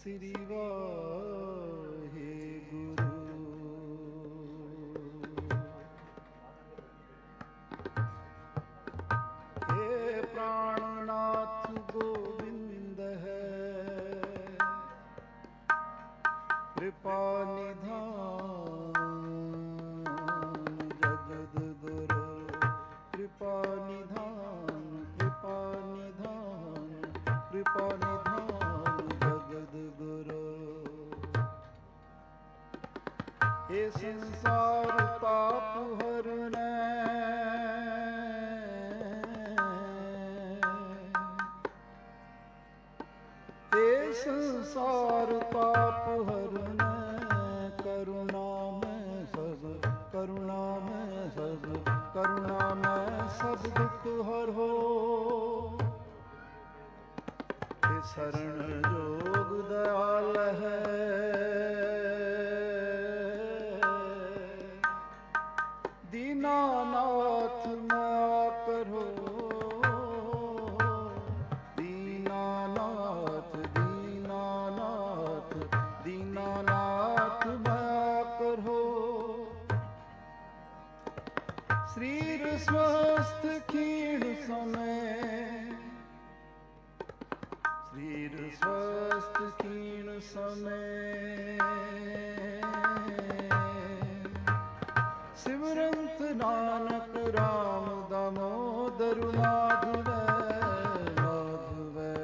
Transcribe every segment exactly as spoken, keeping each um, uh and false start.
ਸ੍ਰੀ ਵਾਹਿਗੁਰੂ। हे ਪ੍ਰਾਣਨਾਥ ਗੋਬਿੰਦ ਹੈ, ਕਿਰਪਾ ਨਿਧਾਨ ਜਗਦ ਗੁਰੂ। ਕਿਰਪਾ ਨਿਧਾਨ, ਕਿਰਪਾ ਨਿਧਾਨ, ਕਿਰਪਾ ਨਿਧਾਨ ਜਗਦ ਗੁਰੂ। ਇਹ ਸੰਸਾਰ ਪਾਪ ਹਰਣੈ, ਇਹ ਸੰਸਾਰ ਪਾਪ ਹਰਣੈ। ਕਰੁਣਾ ਮੈਂ ਸਭ, ਕਰੁਣਾ ਮੈਂ ਸਭ, ਕਰੁਣਾ ਮੈਂ ਸਭ ਦੁਖ ਹਰੋ। ਇਹ ਸਰਣ ਜੋਗ ਦਇਆਲ ਹੈ, ਦੀਨਾਨਾਥ ਮਾਇਆ ਕਰੋ। ਦੀਨਾਨਾਥ, ਦੀਨਾਨਾਥ, ਦੀਨਾਨਾਥ ਮਾਇਆ ਕਰੋ। ਸਰੀਰ ਸਵਸਥ ਖੀਣ ਸਮੈ, ਸਰੀਰ ਸਵਸਥ ਖੀਣ ਸਮੈ। ਸਿਮਰੰਤ ਨਾਨਕ ਰਾਮ ਦਾਮੋਦਰ ਮਾਧਵੈ ਮਾਧਵੈ।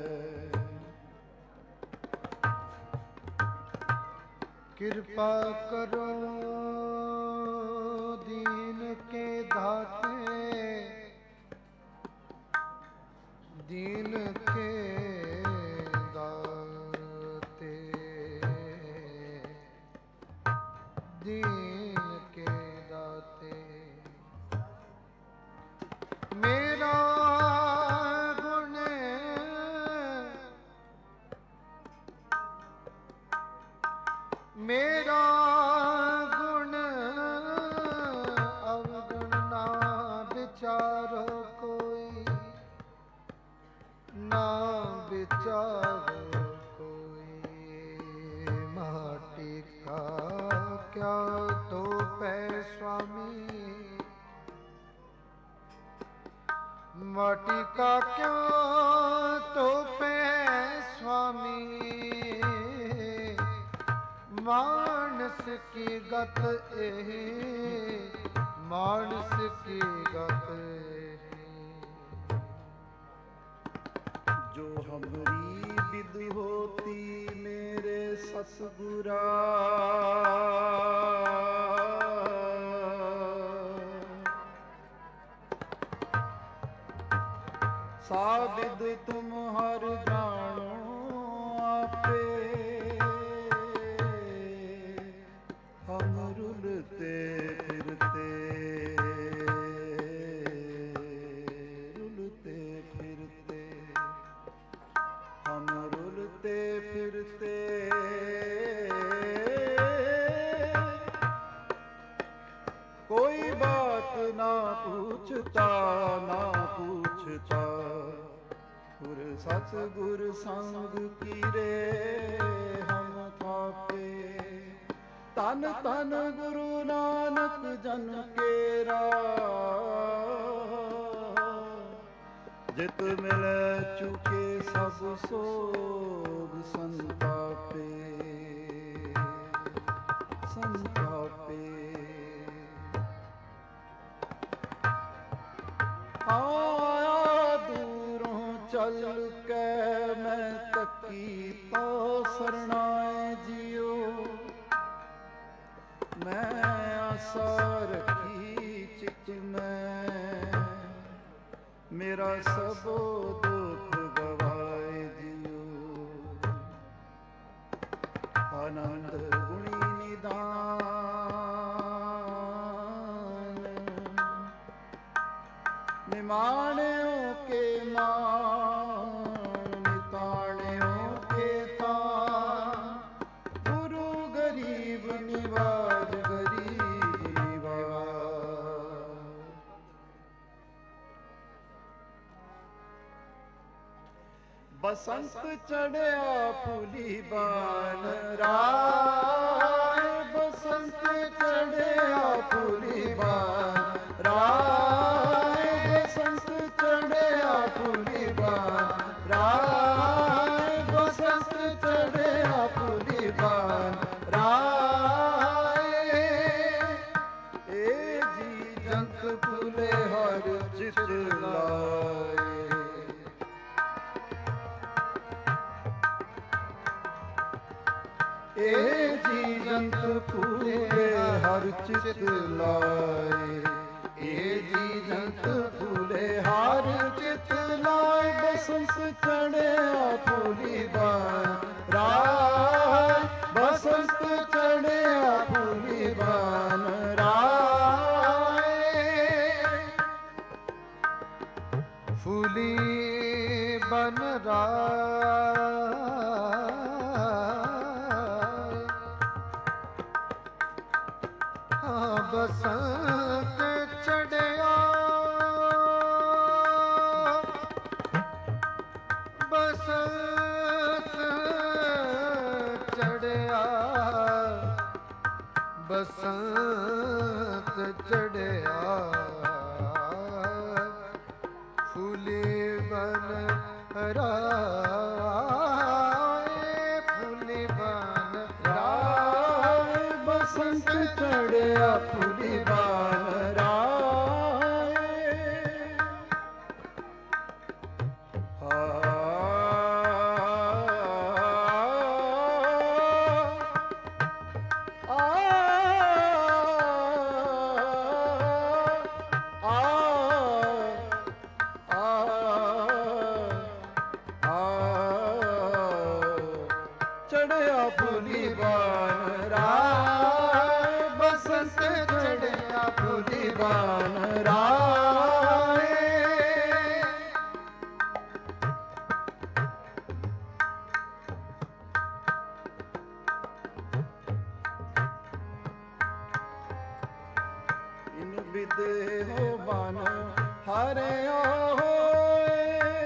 ਕਿਰਪਾ ਕਰੋ ਦੀਨ ਕੇ ਦਾਤੇ, ਦੀਨ ਕੇ ਦਾਤੇ, ਦੀਨ ਕੇ ਦਾਤੇ। ਮੇਰਾ ਗੁਣ ਮੇਰਾ ਗੁਣ ਅਵਗੁਣ ਨਾ ਵਿਚਾਰੋ ਕੋਈ, ਨਾ ਵਿਚਾਰੋ ਕੋਈ। ਮਾਟੀ ਕਾ ਕਿਆ ਤੋਪੈ स्वामी, माटी का क्या तोपै स्वामी। मानस की गत एही, मानस की गत एही। जो हमरी विद होती मेरे सतगुरा, सा विद तुम हर जानो आपे। हम रुलते फिरते रुलते फिरते हम रुलते फिरते कोई बात ना पूछता ना पूछता। गुर सतगुर संग कीरे हम थापे। तन तन गुरु नानक जन केरा, जित मिले चुके सब सोग संतापे संतापे। आया दूरों चल के मैं तकी तो सरनाए जियो। मैं आशा रखी चित में मेरा सब दुख गवाए जियो। आनंद गुणी निदान निमाण्यों के मान निताण्यों के तान। गुरु गरीब निवाज गरीब निवाज। ਬਸੰਤ ਚੜਿਆ ਫੁੱਲੀ ਬਾਨ ਰਾਏ, ਬਸੰਤ ਚੜਿਆ ਫੁੱਲੀ ਬਾਨ ਰਾਏ, ਬਸੰਤ ਚੜਿਆ ਫੁੱਲੀ ਬਾਨ ਰਾਏ, ਬਸੰਤ ਚੜਿਆ ਫੁੱਲੀ ਬਾਨ ਰਾਏ। ਏ ਜੀ ਜੰਤ ਫੁੱਲੇ ਹਰ ਚਿਤ ਲਾਏ, ਏ ਜੀ ਜੰਤ ਫੂਲੇ ਹਰ ਚਿਤ ਲਾਏ, ਏ ਜੀ ਜੰਤ ਫੂਲੇ ਹਰ ਚਿਤ ਲਾਏ, ਬਸੰਤ ਚੜਿਆ ਫੁੱਲੀ ਬਾਨ ਰਾਏ, ਬਸੰਤ ਚੜਿਆ ਫੁੱਲੀ ਬਾਨ ਰਾਏ। ਫੁੱਲੀ ਬਨ ਰਾਏ, ਬਸੰਤ ਚੜਿਆ, ਬਸੰਤ ਚੜਿਆ, ਬਸੰਤ ਚੜਿਆ, ਫੁੱਲੀ ਬਨ ਰਾਏ, ਫੁੱਲੀ ਬਨ ਰਾਏ, ਬਸੰਤ ਚੜਿਆ ਫੁੱਲੀ ਬਾਨ ਰਾਏ। ਆ ਚੜਿਆ ਫੁੱਲੀ ਬਾਨ ਰਾਏ, ਬਸੰਤ ਚੜਿਆ ਫੁੱਲੀ ਬਾਨ ਰਾਏ। ਇਨ ਬਿਦੇ ਹੋ ਬਨ ਹਰਿਆ ਹੋਏ,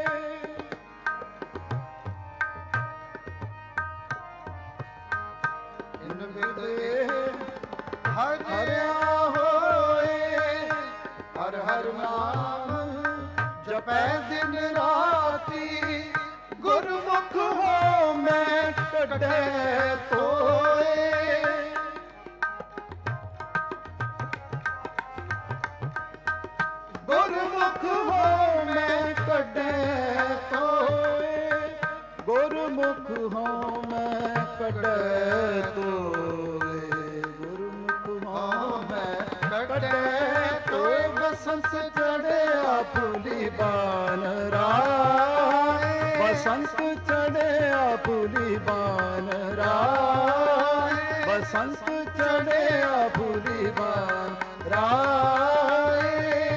ਇਨ ਬਿਦੇ ਹਰਿਆ ਹੋਏ, ਹਰ ਹਰ ਨਾਮ ਜਪੈ ਦਿਨ ਰਾਤੀ, ਗੁਰਮੁਖ ਹੋ ਮੈਂ ਕੱਢੈ ਤੋਏ, ਗੁਰਮੁਖ ਹੋ ਮੈਂ ਕੱਢੈ ਤੋਏ, ਗੁਰਮੁਖ ਹੋ ਮੈਂ ਕੱਢੈ ਤੋਏ, ਗੁਰਮੁਖ ਹੋ ਮੈਂ ਕੱਢੈ ਤੋਏ, ਬਸੰਤ ਚੜਿਆ ਫੁੱਲੀ ਬਾਨ ਰਾਏ, ਬਸੰਤ ਚੜਿਆ ਫੁੱਲੀ ਬਾਨ ਰਾਏ, ਬਸੰਤ ਚੜਿਆ ਫੁੱਲੀ ਬਾਨ ਰਾਏ।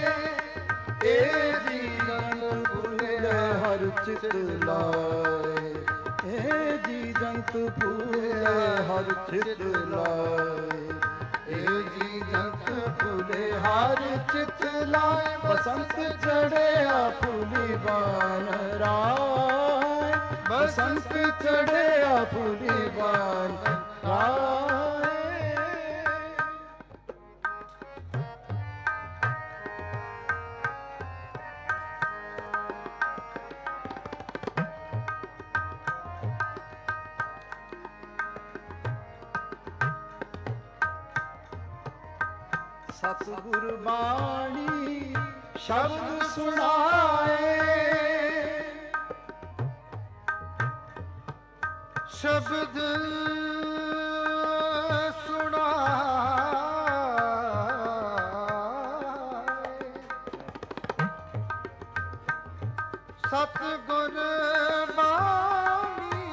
ਏ ਜੀ ਜੰਤ ਫੁੱਲੇ ਹਰ ਚਿਤ ਲਾਏ, ਏ ਜੀ ਜੰਤ ਫੁੱਲੇ ਹਰ ਚਿਤ ਲਾਏ, ਏ ਜੀ ਜੰਤ ਫੁੱਲੇ ਹਰ ਚਿਤ ਲਾਏ, ਬਸੰਤ ਚੜਿਆ ਫੁੱਲੀ ਬਾਨ ਰਾਏ, ਬਸੰਤ ਚੜਿਆ ਫੁੱਲੀ ਬਾਨ ਰਾਏ। ਸਤਿਗੁਰ ਬਾਣੀ ਸ਼ਬਦ ਸੁਣਾਏ, ਸ਼ਬਦ ਸੁਣਾਏ, ਸਤਿਗੁਰ ਬਾਣੀ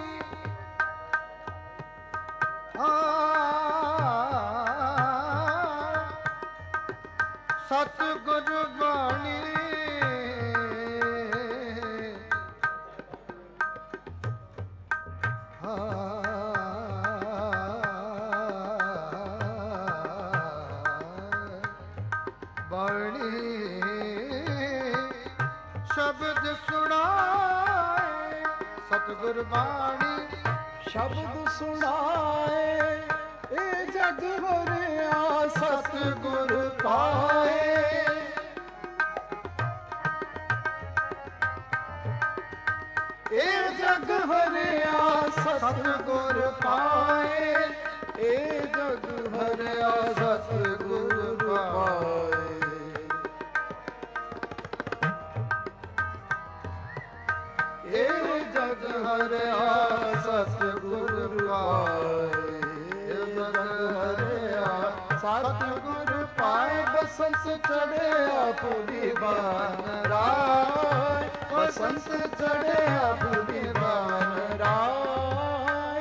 ਸਤਿਗੁਰ ਬਾਣੀ ਬਾਣੀ ਸ਼ਬਦ ਸੁਣਾਏ, ਸਤਿਗੁਰ ਬਾਣੀ ਸ਼ਬਦ ਸੁਣਾਏ ਇਹ ਜਗ ਵਰਿਆ ਸਤਿਗੁਰ ਪਾਏ ਇਹ ਜਗ ਹਰਿਆ ਸਤਿਗੁਰ ਪਾਏ ਇਹ ਜਗ ਹਰਿਆ ਸਤਿਗੁਰ ਪਾਏ ਇਹ ਜਗ ਹਰਿਆ ਸਤਿਗੁਰ ਪਾਏ ਇਹ ਜਗ ਹਰਿਆ ਸਤਿਗੁਰ ਪਾਏ ਬਸੰਤ ਚੜਿਆ ਪੁਰੀ ਬਾਨ ਰਾਏ ਬਸੰਤ ਚੜਿਆ ਪੁਰੀ ਬਾਨ ਰਾਏ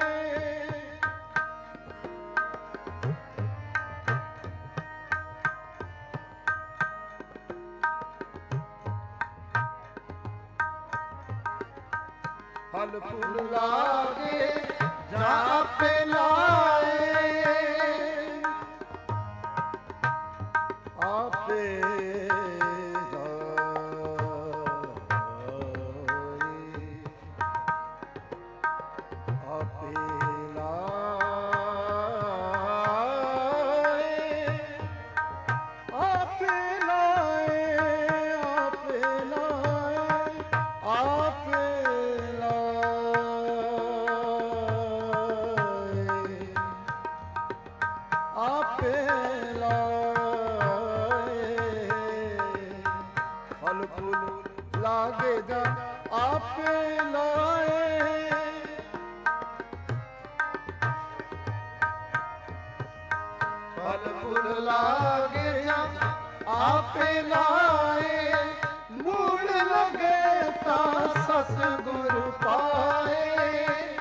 ਫਲ ਫੁੱਲ ਲਾਗੇ ਜਾਪੇ ਲਾਏ ਆਪੇ ਆਪੇ ਲਾਏ ਆਪੇ ਲਾਏ ਆਪੇ ਲਾਏ ਆਪੇ ਆਪੇ ਲਾਏ ਫਲ ਫੁੱਲ ਲਾਗੇ ਜਾ ਆਪੇ ਲਾਏ ਫਲ ਫੁੱਲ ਲਾਗੇ ਜਾ ਆਪੇ ਲਾਏ ਮੂਲ ਲਗੇ ਤਾਂ ਸਤਿਗੁਰ ਪਾਏ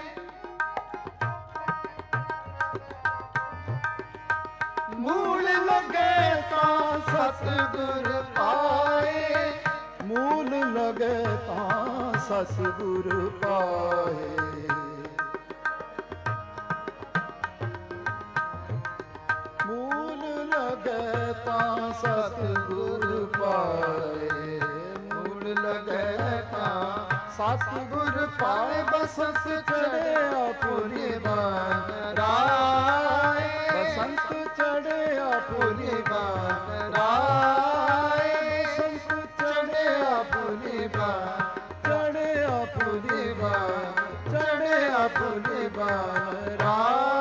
ਮੂਲ ਲਗੇ ਤਾਂ ਸਤਿਗੁਰ ਪਾਏ ਮੂਲ ਲਗੇ ਤਾਂ ਸਤਿਗੁਰ ਪਾਏ ਮੂਲ ਲਗੇ ਤਾਂ ਸਤਿਗੁਰ ਪਾਏ ਮੂਲ ਲਗੇ ਤਾਂ ਸਤਿਗੁਰ ਪਾਏ ਬਸੰਤ ਚੜਿਆ ਪੁਰੀ ਬਾਨ ਰਾਏ ਬਸੰਤ ਚੜਿਆ ਪੁਰੀ ਬਾਨ ਰਾਏ ਬਸੰਤ ਚੜਿਆ ਪੁਰੀ ਬਾਨ ਚੜਿਆ ਪੁਰੀ ਬਾਨ ਚੜਿਆ ਪੁਰੀ ਬਾਨ ਰਾਏ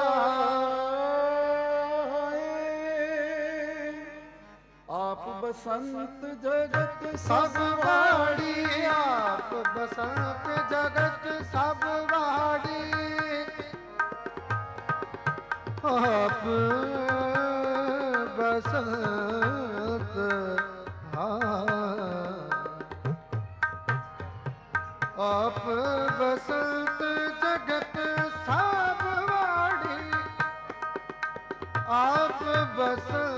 ਆਪ ਬਸੰਤ ਜਗਤ ਸਭ ਵਾੜੀ ਆਪ ਬਸੰਤ ਜਗਤ ਸਭ ਵਾੜੀ ਆਪ ਬਸੰਤ ਹਾਂ ਆਪ ਬਸੰਤ ਜਗਤ ਸਭ ਵਾੜੀ ਆਪ ਬਸੰਤ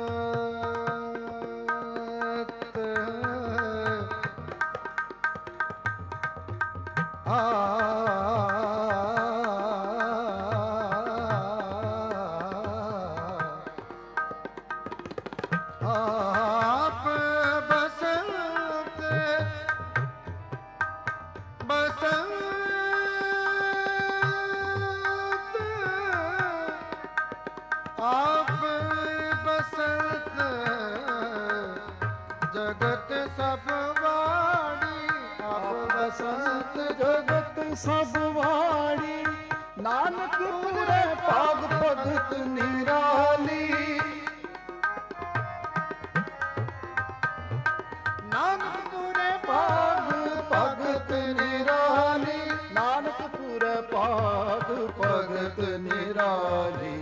ਆਪ ਬਸੰਤ ਬਸੰਤ ਆਪ ਬਸੰਤ ਜਗਤ ਸਭ ਵਾੜੀ ਆਪ ਬਸੰਤ ਜਗਤ ਸਭ ਵਾੜੀ ਨਾਨਕ ਪੂਰੇ ਭਾਗ ਭਗਤ ਨਿਰਾਲੀ ਨਾਨਕ ਪੂਰੇ ਭਾਗ ਭਗਤ ਨਿਰਾਲੀ ਨਾਨਕ ਪੂਰੇ ਭਾਗ ਭਗਤ ਨਿਰਾਲੀ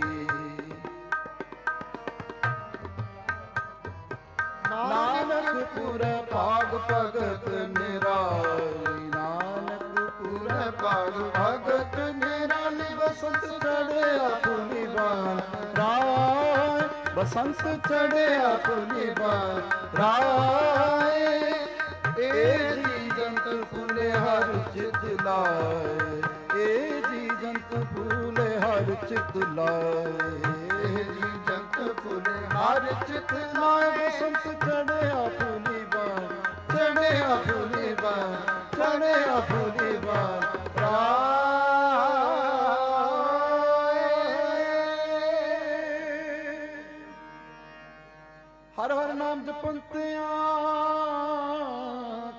ਨਾਨਕ ਪੂਰੇ ਭਾਗ ਭਗਤ ਨਿਰਾਲੀ ਨਾਨਕ ਪੂਰੇ ਭਾਗ ਭਗਤ ਨਿਰਾਲੀ ਬਸੰਤ ਚੜਿਆ ਪੁਰੀ ਬਾਨ ਰਾਏ ਬਸੰਤ ਚੜਿਆ ਪੁਰੀ ਬਾਨ ਰਾਏ ਏ ਜੀ ਜੰਤ ਫੁੱਲੇ ਹਰ ਚਿਤ ਲਾਏ ਏ ਜੀ ਜੰਤ ਫੁੱਲੇ ਹਰ ਚਿਤ ਲਾਏ ਏ ਜੀ ਜੰਤ ਫੁੱਲੇ ਹਰ ਚਿਤ ਲਾਏ ਬਸੰਤ ਚੜਿਆ ਪੁਰੀ ਬਾਨ ਚੜਿਆ ਪੁਰੀ ਬਾਨ ਚੜਿਆ ਪੁਰੀ ਬਾਨ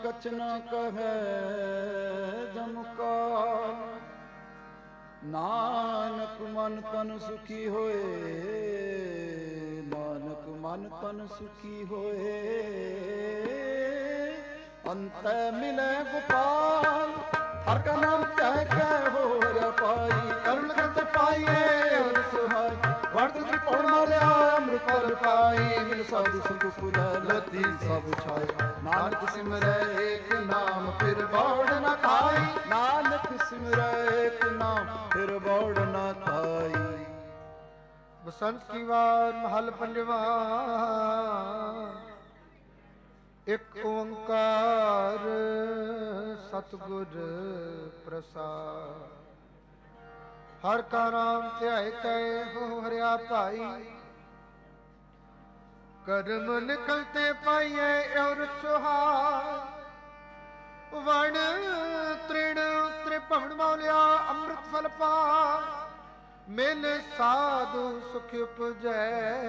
कछ न कहे जम काल। नानक मन तन सुखी होए, नानक मन तन सुखी होए। अंत मिले गोपाल, हर का नाम कह कह हो पाई। करुण करते पाइए और सुहाय, वर्त त्रिकोण मारिया अमृत फल पाई। मिल साधु संग पुरा लती सब छाई। नानक सिमरै एक नाम फिर बौड़ न खाई। नानक सिमरै एक नाम फिर बौड़ न खाई। बसंत की वार महल पंजवा। एक ओंकार सतगुर प्रसाद। हर का नाम ध्याय कै हो हरिया भाई। कर्म निकलते पाइए और सुहाय। वण तृण त्रिभुवन मौलिया अमृत फल पाय। मिल साधु सुख उपजै,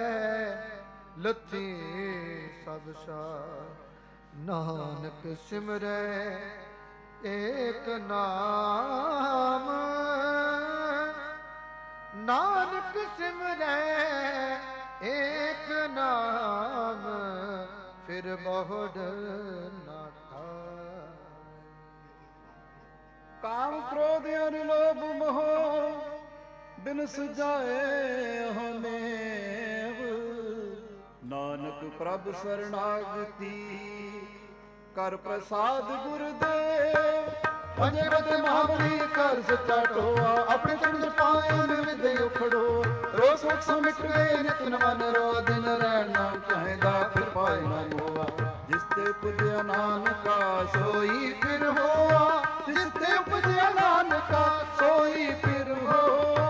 लथी सब साय। नानक सिमरै एक नाम, नानक सिमरै एक नाम फिर बहुड़ न खाय। काम क्रोध और लोभ मोह बिन सुजाए हमें। नानक प्रभ शरणागति कर प्रसाद गुरुदेव। पंजे बदे महाबली कर सच्चा टोआ। अपने चरण पाए विदय उखड़ो। रोज सुख समिट गए नित मन रो। दिन रैन नाम कहेगा फिर पाए न मोआ। जिसते उपजया नानका सोई फिर होआ। जिसते उपजया नानका सोई फिर होआ।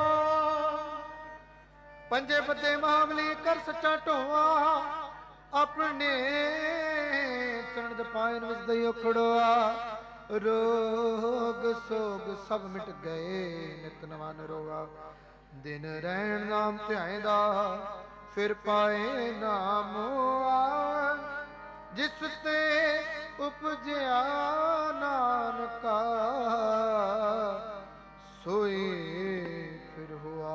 पंजे बदे महाबली कर सच्चा टोआ। अपने चरण पायन विदय उखड़ोआ। रोग सोग सब मिट गए नित नवन रोगा। दिन रैन नाम ध्यायदा फिर पाए नामोआ। जिसते उपजया नानका सोई फिर हुआ।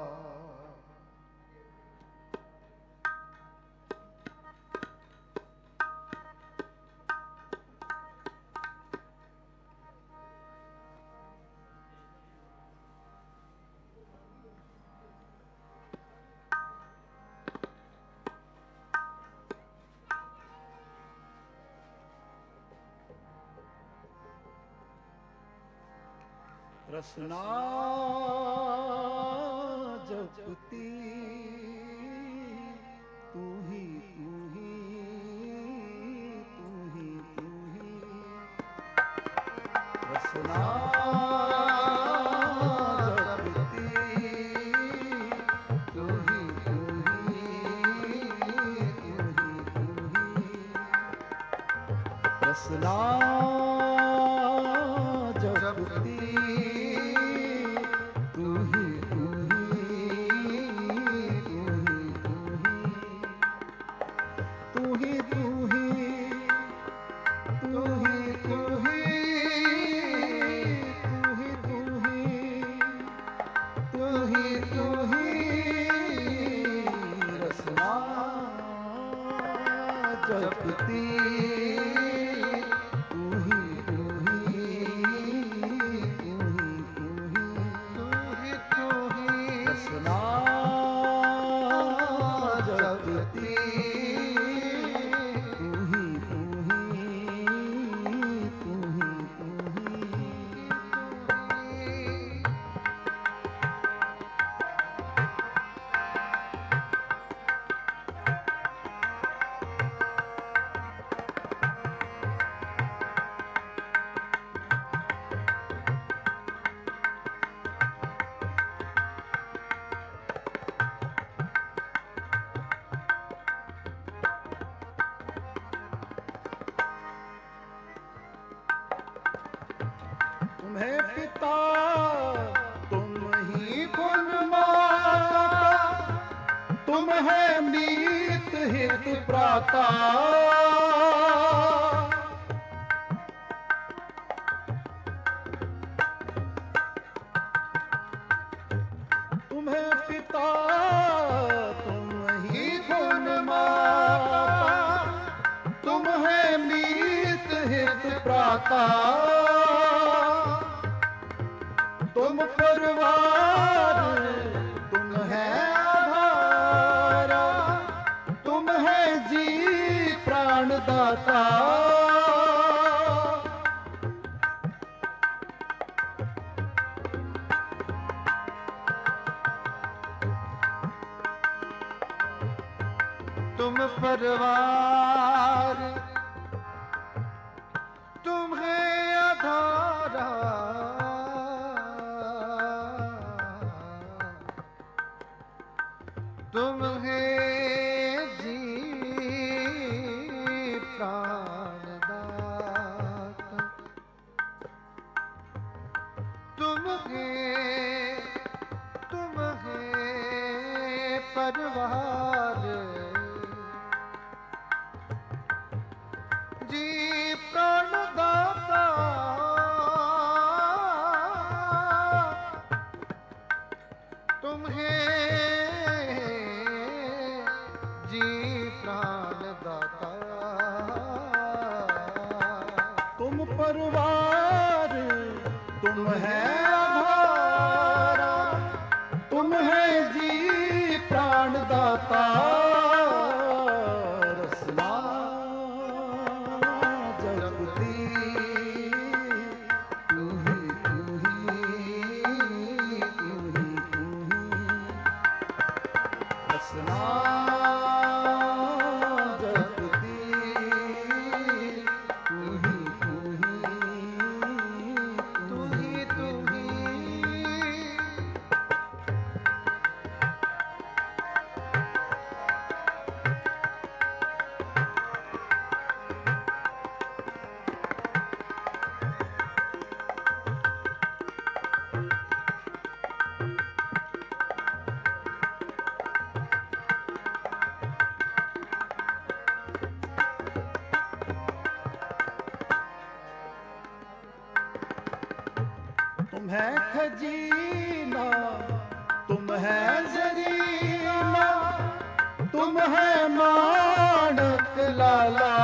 रसना जपती तू ही तू ही तू ही तू ही। रसना जपती तू ही तू ही तू ही तू ही। रसना जपती तुम्हें पिता तुम ही गुण माता। तुम है मीत हित प्राता। प्राता तुम परिवार तुम है आधारा तुम है जी प्राण दाता तुम परिवार तुम्हें आधारा तुम्हें जी प्राण दाता तुम्हें तुम्हें परिवार जी प्राण दाता तुम्हें जी प्राण दाता तुम परिवार तुम है आधारा तुम है जी प्राण दाता रसना जगती तू ही तू ही तू ही तू ही रसना जगती तू ही तू ही तू ही तू ही तुम है खजीना तुम है जरीना तुम है माणक लाला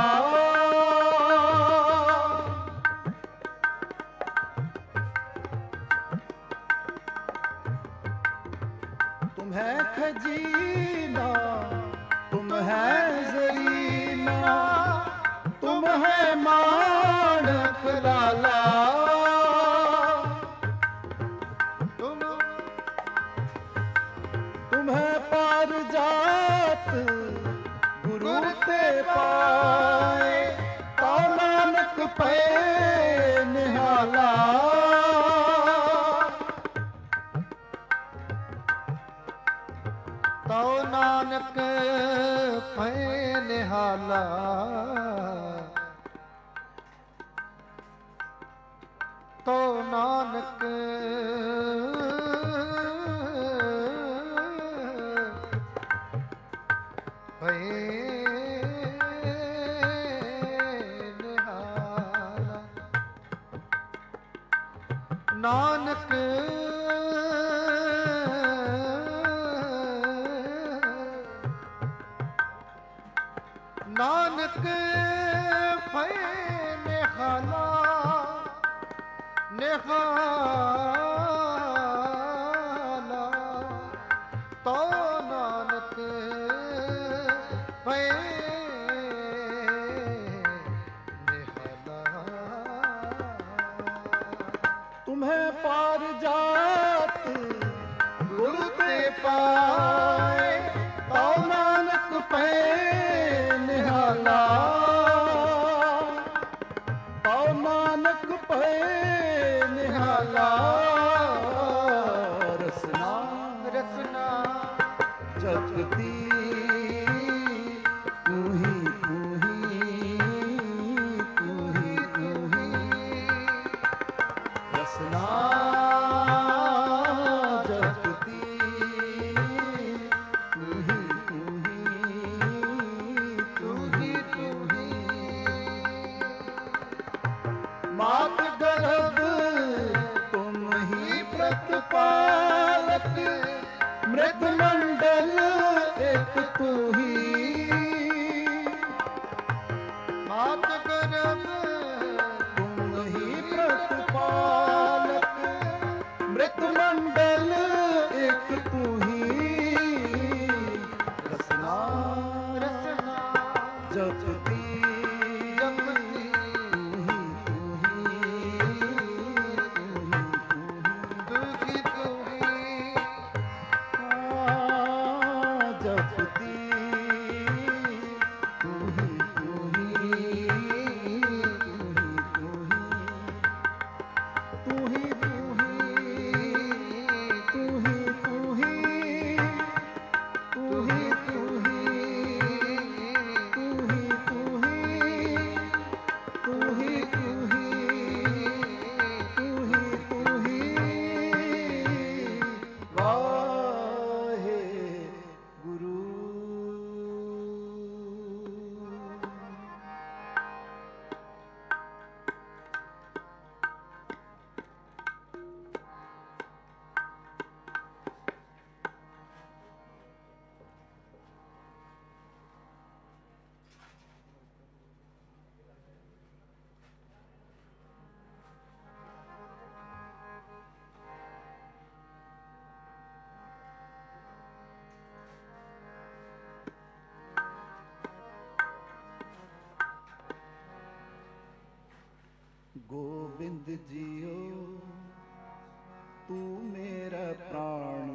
तुम है खजीना तुम है जरीना तुम है माणक लाला तुम्हें पार जात गुरु ते पाए तो नानक पे निहाला तो नानक पे निहाला तो नानक नानक नानक भय निहाला निहाला तो नानक भय तुम्हें पार जात गुरु ते पाए तो नानक पे निहाला तो नानक पे निहाला रसना रसना जगती तू ही तू ही तू ही तू ही रसना जगती तू ही तू ही तू ही तू ही मात गर्भ तुम ही प्रतिपालक मृत मंडल एक तू ही मात गर्भ ਗੋਬਿੰਦ ਜੀਓ ਤੂੰ ਮੇਰਾ ਪ੍ਰਾਣ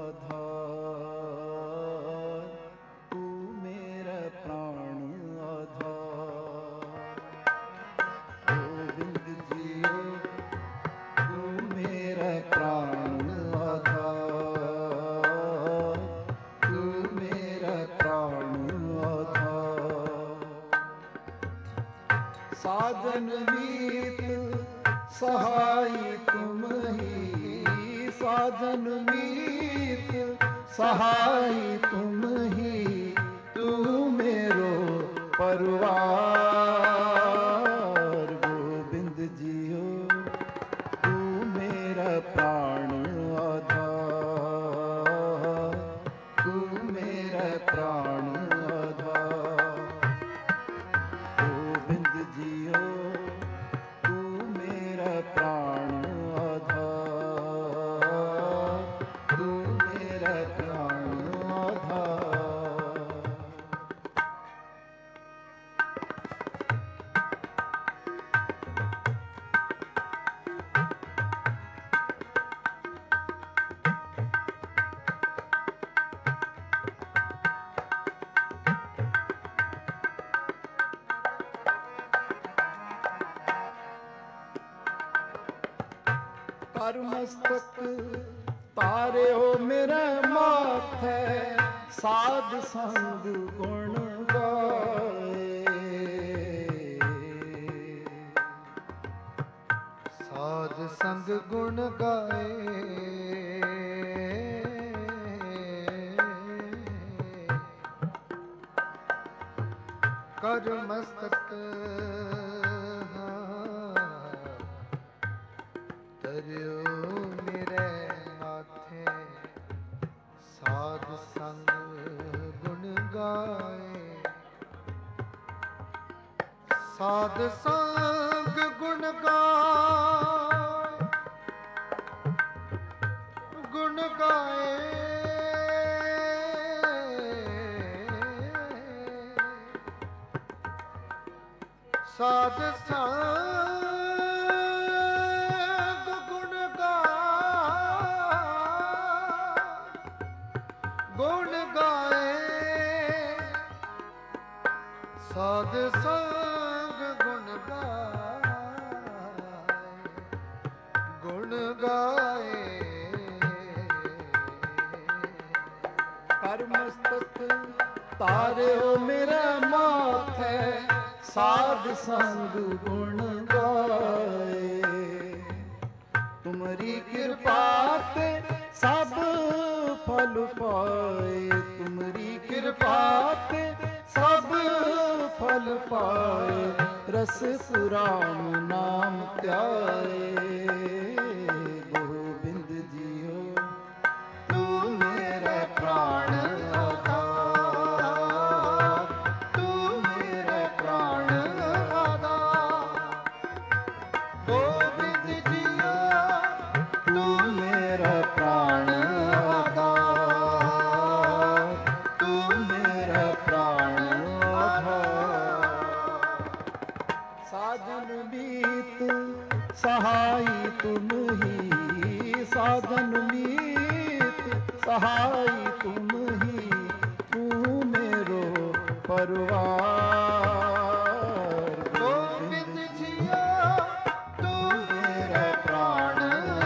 ਆਧਾਰ, ਤੂੰ ਮੇਰਾ ਪ੍ਰਾਣ ਆਧਾਰ। ਗੋਬਿੰਦ ਜੀਓ ਤੂੰ ਮੇਰਾ ਪ੍ਰਾਣ ਆਧਾਰ, ਤੂੰ ਮੇਰਾ ਪ੍ਰਾਣ ਆਧਾਰ। ਸਾਜਨ ਮੀਤ ਸਹਾਈ ਤੁਮ ਹੀ, ਸਾਜਨ ਮੀਤ ਸਹਾਈ ਤੁਮ ਹੀ, ਤੂੰ मेरो ਪਰਵਾਰ। ਗੋਬਿੰਦ ਜੀਓ ਤੂੰ ਮੇਰਾ ਪ੍ਰਾਣ ਆਧਾਰ, ਤੂੰ ਮੇਰਾ ਪ੍ਰਾਣ ਆਧਾਰ। ਗੋਬਿੰਦ ਜੀਓ ਤੂੰ ਮੇਰਾ ਪ੍ਰਾਣ ਆਧਾਰ, ਤੂੰ ਮੇਰਾ ਪ੍ਰਾਣ ਆਧਾਰ। ਕਰ ਮਸਤਕ ਤਾਰਿਓ ਮੇਰੇ ਮਾਥੈ, ਸਾਧ ਸੰਗ ਗੁਣ ਗਾਏ। ਸਾਧ ਸੰਗ ਗੁਣ ਗਾਏ। ਕਰ ਮਸਤਕ ਤਰਿਓ ਮੇਰੇ ਮਾਥੇ, ਸਾਧ ਸੰਗ ਗੁਣ ਗਾਏ। ਸਾਧ ਸੰਗ ਗੁਣ ਗਾਏ, ਗੁਣ ਗਾਏ। ਸਾਧ ਸੰਗ ਗੁਣ ਗੁਣ ਗਾਏ। ਸਾਧ ਸੰਗ ਗੁਣ ਗਾਏ, ਗੁਣ ਗਾਏ। ਕਰ ਮਸਤਕ ਤਾਰਿਓ ਮੇਰਾ ਮਾਥੈ, ਸਾਧ ਸੰਗ ਗੁਣ ਗਾਏ। ਤੁਮਰੀ ਕਿਰਪਾ ਤੇ ਸਭ ਫਲ ਪਾਏ, ਤੁਮਰੀ ਕਿਰਪਾ ਤੇ ਸਭ ਫਲ ਪਾਏ। ਰਸ ਪੁਰਾਨ ਨਾਮ ਧਿਆਏ। ਗੋਬਿੰਦ ਜੀਓ ਤੂੰ ਮੇਰਾ ਪ੍ਰਾਣ ਆਧਾਰ, ਤੂੰ ਮੇਰਾ ਪ੍ਰਾਣ ਆਧਾਰ। ਗੋਬਿੰਦ ਜੀਓ ਤੂੰ ਮੇਰਾ ਪ੍ਰਾਣ ਆਧਾਰ, ਤੂੰ ਮੇਰਾ ਪ੍ਰਾਣ ਆਧਾਰ। ਸਾਜਨ ਮੀਤ ਸਹਾਈ ਤੁਮ ਹੀ, ਸਾਜਨ ਮੀਤ ਸਹਾਈ ਤੁਮ ਹੀ, ਤੂੰ मेरो ਪਰਵਾਰ। ਗੋਬਿੰਦ ਜੀਓ ਤੂੰ ਮੇਰਾ ਪ੍ਰਾਣ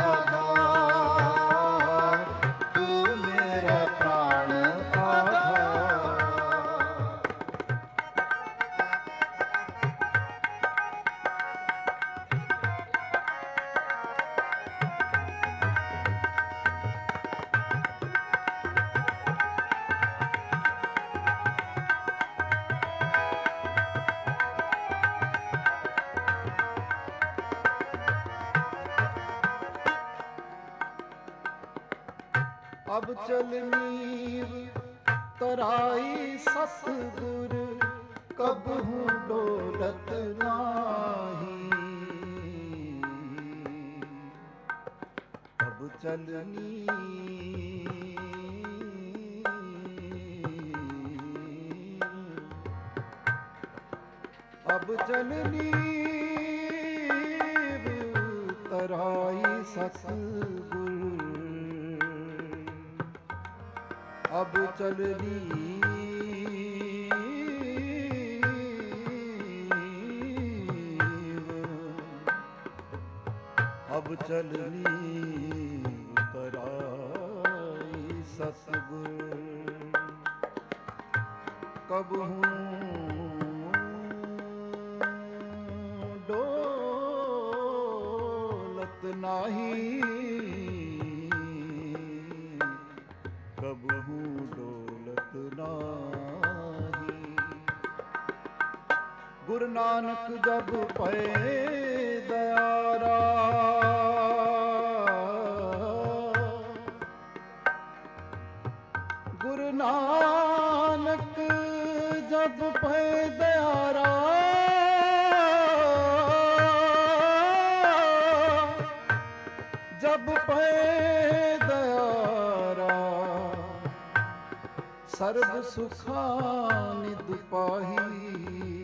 ਆਧਾਰ, ਤੂੰ ਮੇਰਾ ਪ੍ਰਾਣ ਆਧਾਰ। ਅਬ ਚਲਨੀ ਤਰਾਈ ਸਤਿਗੁਰ ਕਬਹੂ ਡੋਲਤ ਨਾਹੀ। ਅਬ ਚਲਨੀ ਅਬ ਚਲਨੀ ਤਰਾਈ ਸਤਿਗੁਰ ਅਬ ਚਲਨੀ ਅਬ ਚਲਨੀ ਤਰਾਈ ਸਤਿਗੁਰ ਕਬਹੂ ਨਾਹੀ। ਕਬਹੂ ਡੋਲਤ ਨਾਹੀ। ਗੁਰੂ ਨਾਨਕ ਜਬ ਪਏ ਦਿਆਰਾ ਗੁਰੂ ਨਾਨਕ ਜਬ ਪਏ ਦਿਆਰਾ ਜਬ ਪਏ ਦਿਆਰਾ ਸਰਬ ਸੁਖਾਂ ਨਿਧ ਪਾਹੀ।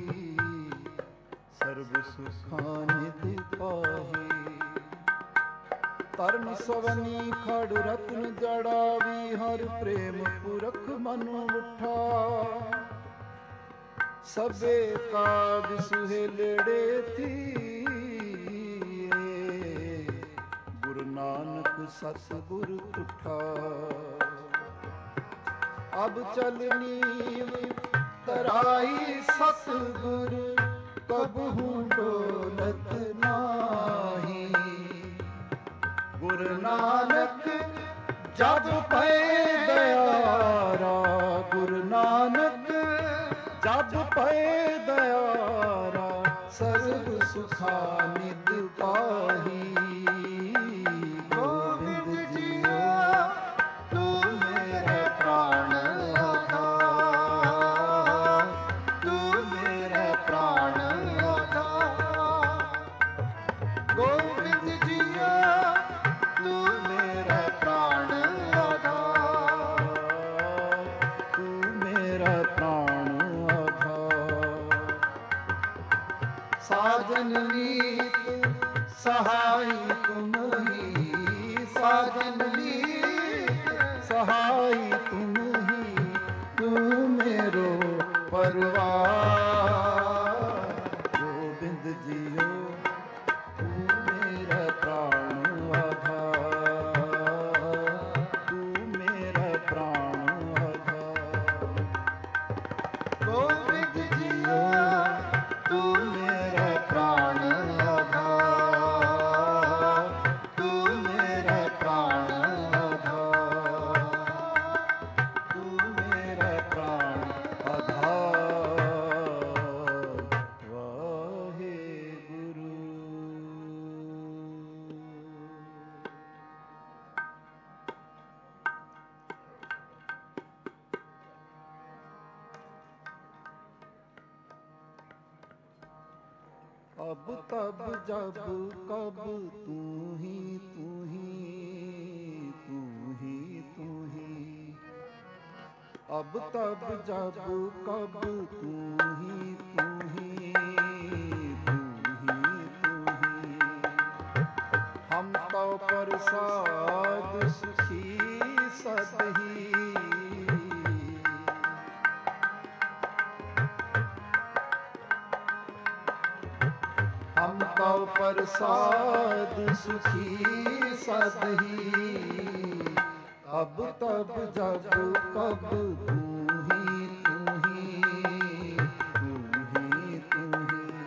ਸਰਬ ਸੁਖਾਂ ਨਿਧ ਪਾਹੀ। ਧਰਮ ਸਵਨੀ ਖੜ ਰਤਨ ਜੜਾਵੀ ਹਰ ਪ੍ਰੇਮ ਪੁਰਖ ਮਨ ਉਠਾ। ਸਭੇ ਕਾਜ ਸੁਹੇਲੜੇ ਥੀ ਨਾਨਕ ਸਤਿਗੁਰ ਤੁਠਾ। ਅਬ ਚਲਨੀ ਤਰਾਈ ਸਤਿਗੁਰ ਕਬਹੂ ਡੋਲਤ ਨਾਹੀ। ਗੁਰੂ ਨਾਨਕ ਜਬ ਪਏ ਦਿਆਰਾ ਗੁਰੂ ਨਾਨਕ ਜਬ ਪਏ ਦਿਆਰਾ ਸਰਬ ਸੁਖਾ ਨਿਧ ਪਾਹੀ। ਸਾਜਨ ਨੀਤ ਸਹਾਈ ਤੁਮ ਹੀ। ਸਾਜਨ ਨੀਤ ਸਹਾਈ ਤੁਮ ਹੀ। ਤੂੰ ਮੇਰੋ ਪਰਵਾਰ ਗੋਬਿੰਦ ਜੀਓ ਤੂੰ ਮੇਰਾ ਪ੍ਰਾਣ ਆਧਾਰ। ਤੂੰ ਮੇਰਾ ਪ੍ਰਾਣ ਆਧਾਰ। ਗੋਬਿੰਦ ਜੀਓ ਤੂੰ अब तब जब कब तू ही तू ही तू ही तू ही। अब तब जब कब तू ही तू ही तू ही तू ही। हम तो प्रसाद सुखी सदही। हम तो प्रसाद सुखी सदही। अब तब जब कब तू ही तू ही तू ही तू ही।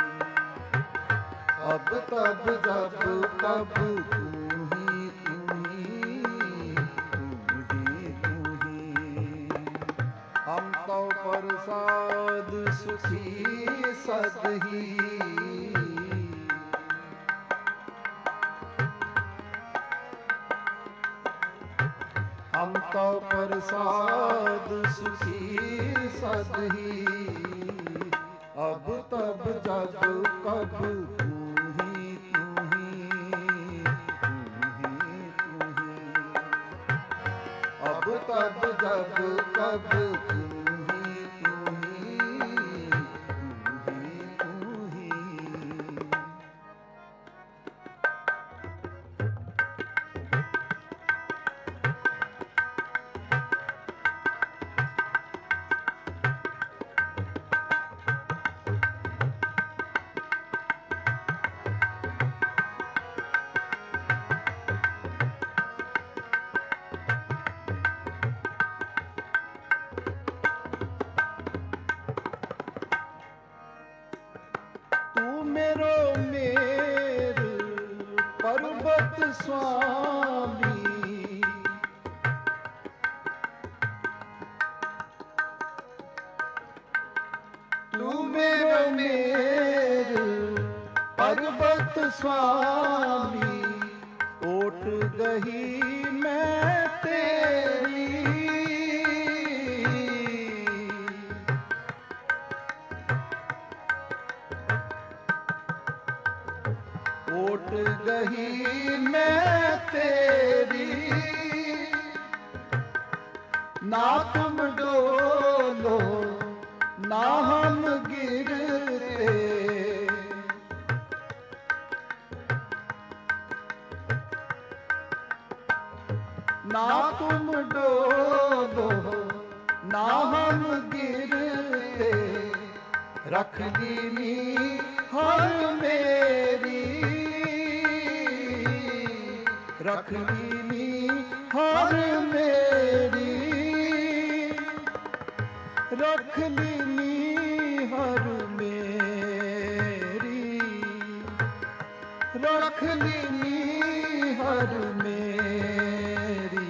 अब तब जब कब तू ही तू ही तू ही तू ही। हम तो प्रसाद सुखी सदही। हम हम तो प्रसाद सुखी सदही, अब तब जब कब तू ही तू ही तू ही तू ही, अब तब जब कब तू ही तू ही तू ही तू ही। मेरो मेर पर्वत स्वामी, तू मेरो मेर पर्वत स्वामी, ओट गही मैं तेरी, ओट गही मैं तेरी, ना तुम डोलो ना हम गिरते, ना तुम डोलो ना हम गिरते, रख लीनी हर मेरी, रख लीनी हर मेरी, रख लीनी हर मेरी, रख लीनी हर मेरी,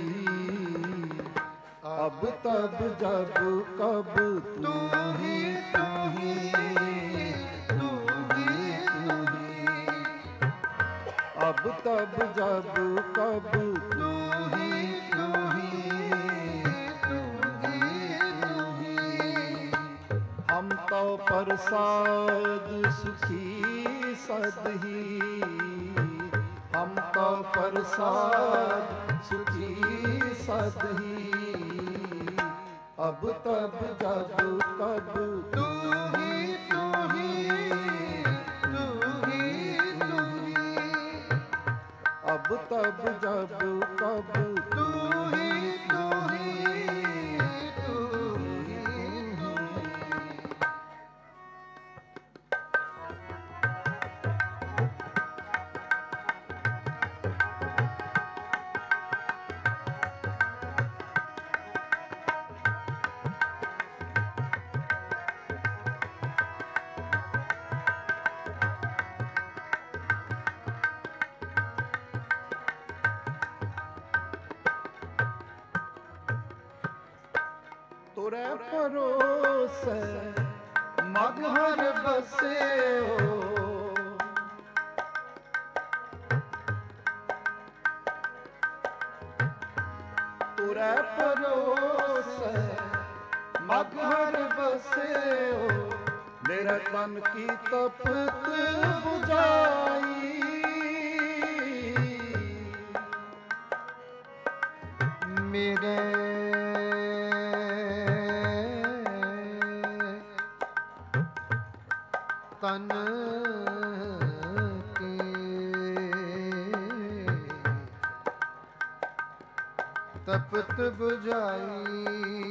अब तब जब कब तू ही तू ही तू ही तू ही, अब तब जब कब तू ही तू ही तू ही तू ही। हम तो प्रसाद सुखी सदही, हम तो प्रसाद सुखी सदही, अब तब जब कब तू ही तू ही तू ही तू ही, अब तब जब कब तू ही तू ही तू ही। तुरै परोस मगहर बसे हो, तुरै परोस मगहर बसे हो, मेरा तन की तपत बुझाई, मेरे तन के तपत बुझाई,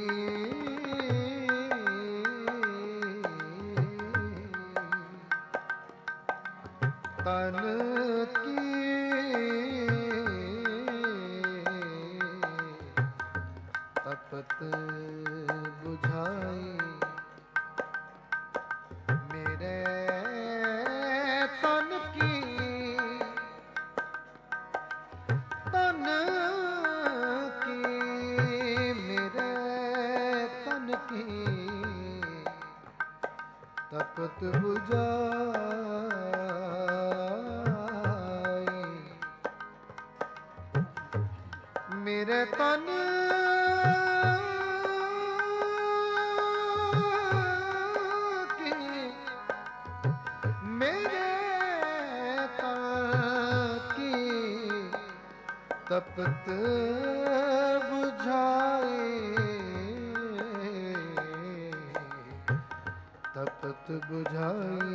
तन की तपत बुझाई, मेरे तन की तन की मेरे तन की तपत बुझाई, मेरे तन तपत बुझाए, तपत बुझाए।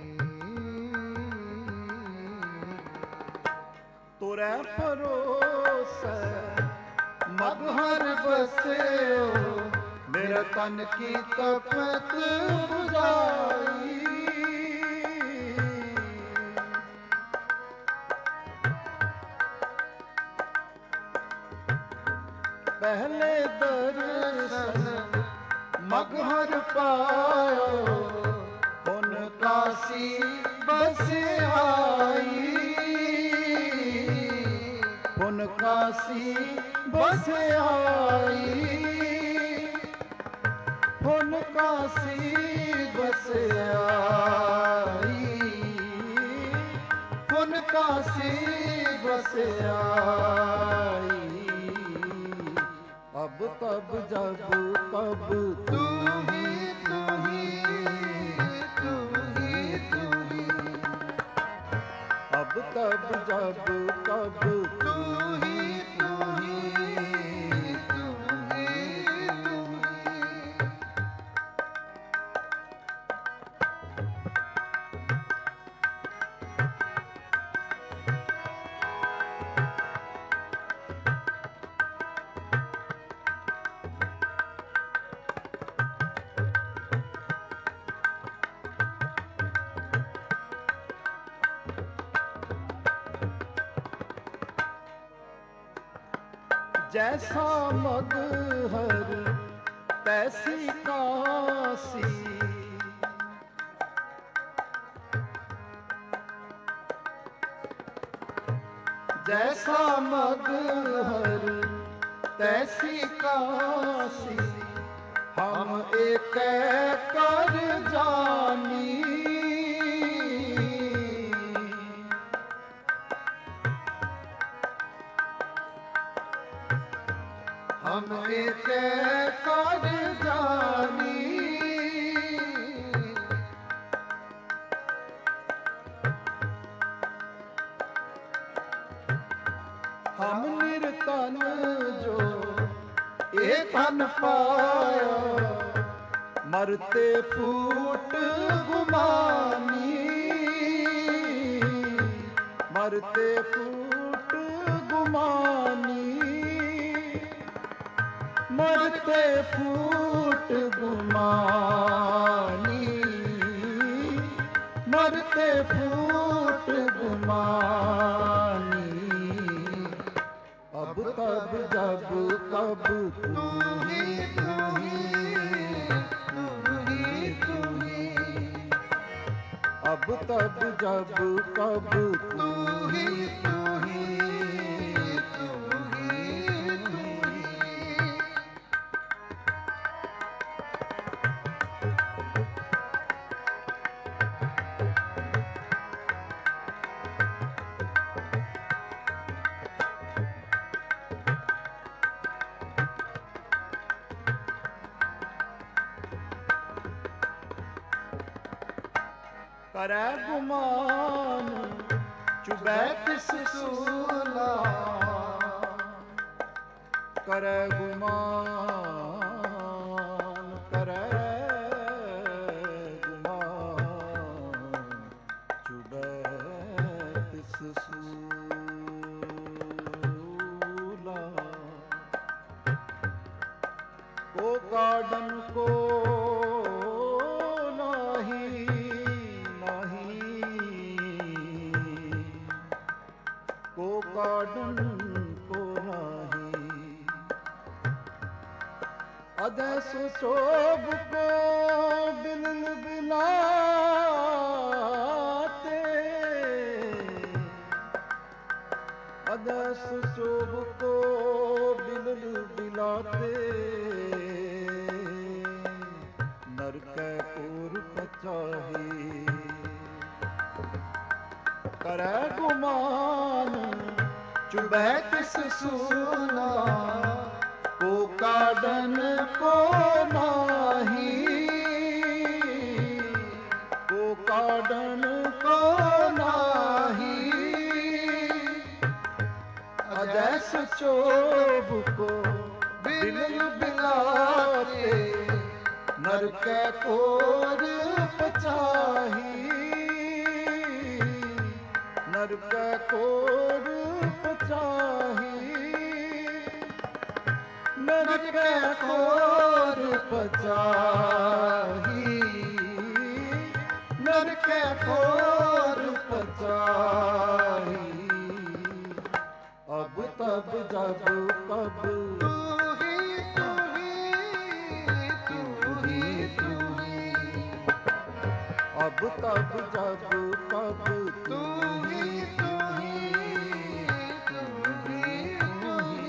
तुरै परोसै मगहर बस्यो, मेरा तन की तपत बुझाई। पहले दर्शन मगहर पायो, पुन काशी बस आई, पुन काशी बस आई, पुन काशी बस आई, पुन काशी बस आई। अब तब जब कब तू ही तू ही तू ही तू ही, अब तब जब कब तू ही तू ही तू ही तू ही। जैसा मगहर तैसी काशी, जैसा मगहर तैसी काशी, हम एक कर जानी, हम एक कर जानी। हम निर्तन जो एक तन पाया, मरते फूट गुमानी, मरते फूट गुमानी, मरते फूट गुमानी, मरते फूट गुमानी। अब तब जब कब तू ही तू ही तू ही तू ही, अब तब जब कब तू ही तू ही तू ही तू ही। करै गुमान चुबै तिस सूला, करै गुमान, करै गुमान चुबै तिस सूला। को काडन को को काडन को नाही, अदस शोभ को बिल बिलाते, अदस शोभ को बिल बिलाते, नरक पूर पचाही। करै गुमान चुबै तिस सूला, को काडन को नाही, को काडन को नाही, अजैस नरक कोर पचाही, नरक कोर पचाही, नरक कोर पचाही। अब तब जब कब तू ही तू ही तू ही तू ही, अब तब जब कब तू ही तू ही तू ही तू ही।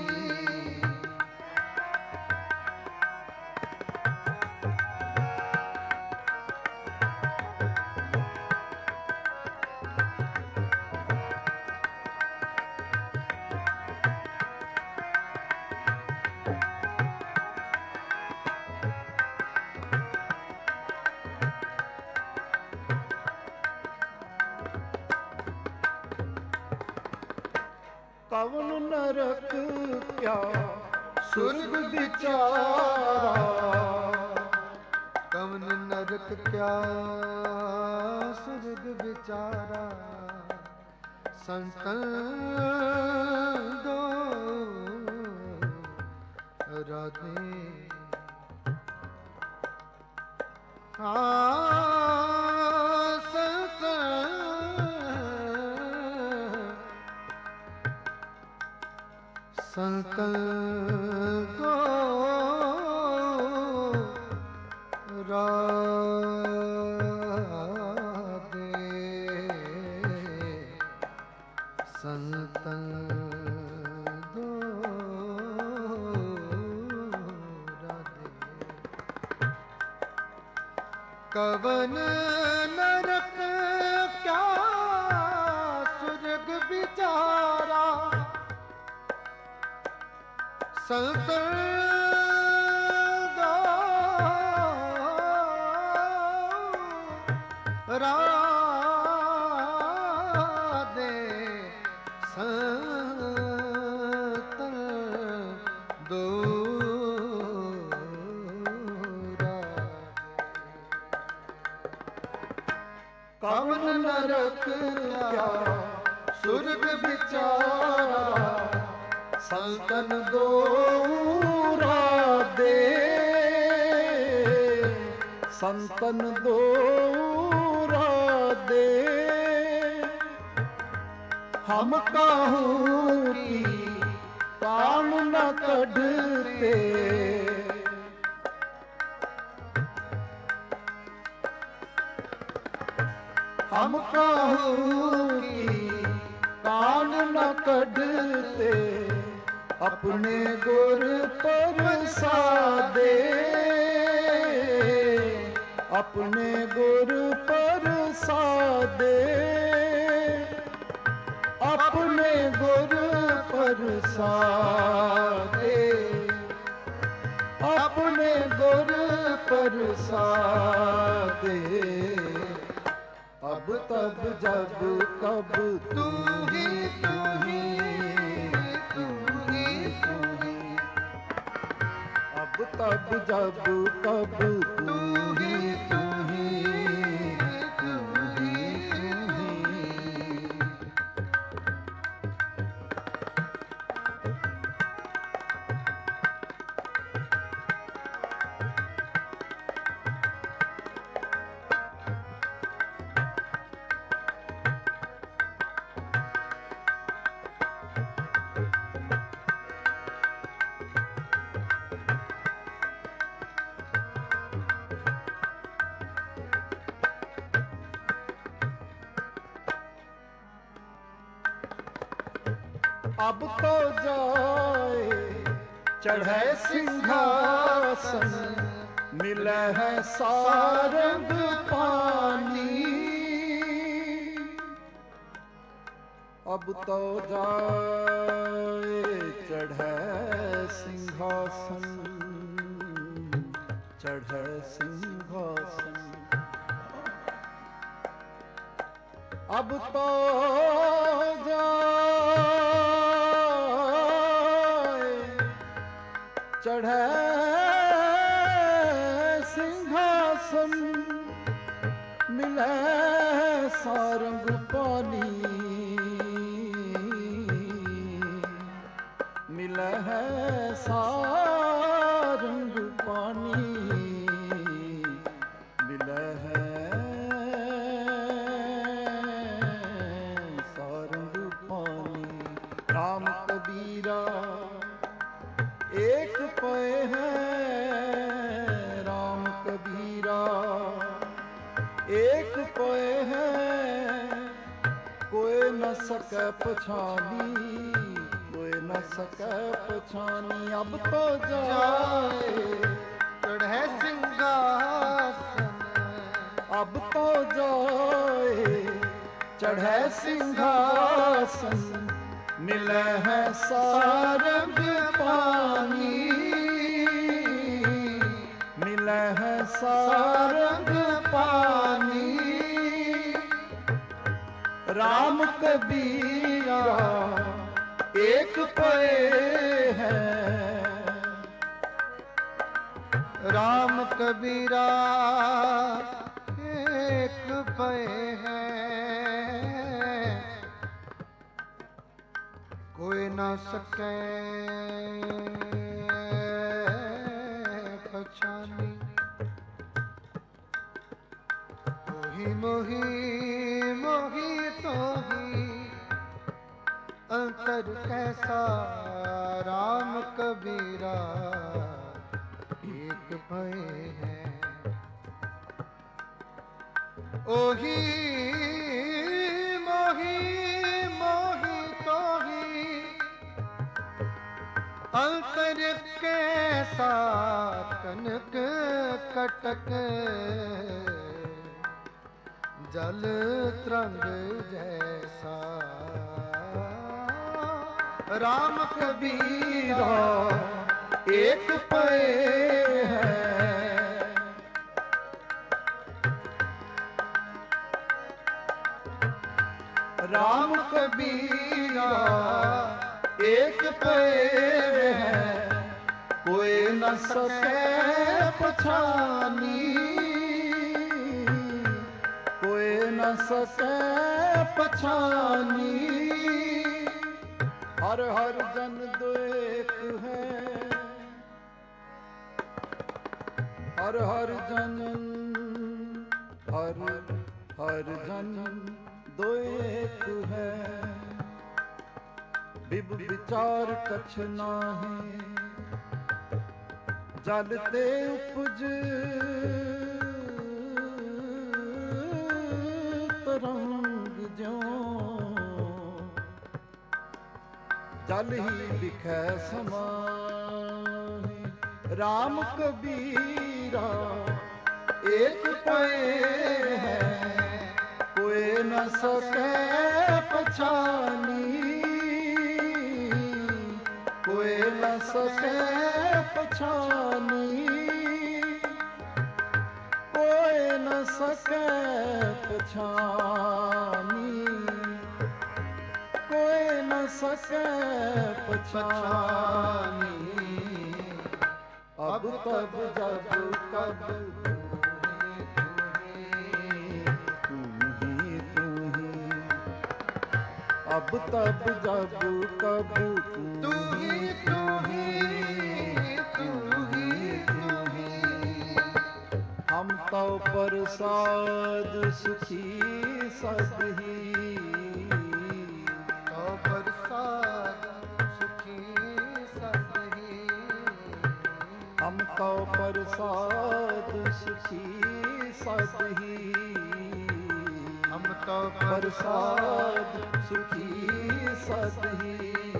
कवन नरक क्या सुर्ग विचारा, कवन नरक क्या सुर्ग विचारा। संतन दो राधे, हाँ संतन संतन को राधे, संतन दो राधे। कवन नरक क्या सुर्ग विचारा, संतन दो राधे, संतन दो राधे। कवन नरक क्या सुर्ग विचारा, संतन दो राधे, संतन दो राधे। हम काहू की कान न कढ़ते, हम काहू की कान न कढ़ते, अपने गुर परसादे, अपने गुर परसादे, अपने गुर परसादे, अपने गुर परसादे। अब तब जब कब तू ही तू ही तू ही तू ही, अब तब जब कब तू ही तू ही तू ही तू ही। अब तो जाए चढ़े सिंहासन, मिले है सारंग पानी। अब तो जाए चढ़े सिंहासन, चढ़े सिंहासन। अब तो जाए चढ़े सिंहासन, मिले सारंग पानी। ਸਾਰੰਗ ਪਾਣੀ ਮਿਲੈ ਹੈ ਸਾਰੰਗ ਪਾਣੀ। ਰਾਮ ਕਬੀਰਾ ਏਕ ਪਏ ਹੈ ਰਾਮ ਕਬੀਰਾ ਏਕ ਪਏ ਹੈ ਕੋਇ ਨ ਸਕੈ ਪਛਾਨੀ कोई न सकै पछानी। अब तो जाए चढ़े सिंहासन अब तो जाए चढ़े सिंहासन मिले है सारंग पानी मिले है सारंग पानी। राम कबीरा एक पए है राम कबीरा एक पए है कोई न सके पछानी। मोही मोही मोही तोही अंतर कैसा राम कबीरा एक भय है। ओही मोही मोही तोही अंतर कैसा कनक कटक जल तरंग जैसा। राम कबीरा एक पए है राम कबीरा एक पए है कोई न सके पछानी कोई न सके पछानी। हर हर जन द्वेक है हर हर जन हर हर जन द्वेक है। बिब विचार कछ नाहि जल ते उपज तरंग ज्यों जल ही बिखै समाहि। राम कबीरा एक पए है कोई न सकै पछानी कोई न सकै पछानी कोई न सकै पछानी कोई न सकै पछानी। अब तब जब कब तू ही तू ही अब तब जब कब तू ही तू ही तू ही तू ही। हम तो प्रसाद सुखी सदही तो प्रसाद सुखी सदही। हम तो प्रसाद सुखी सदही हम तो प्रसाद सुखी सदही।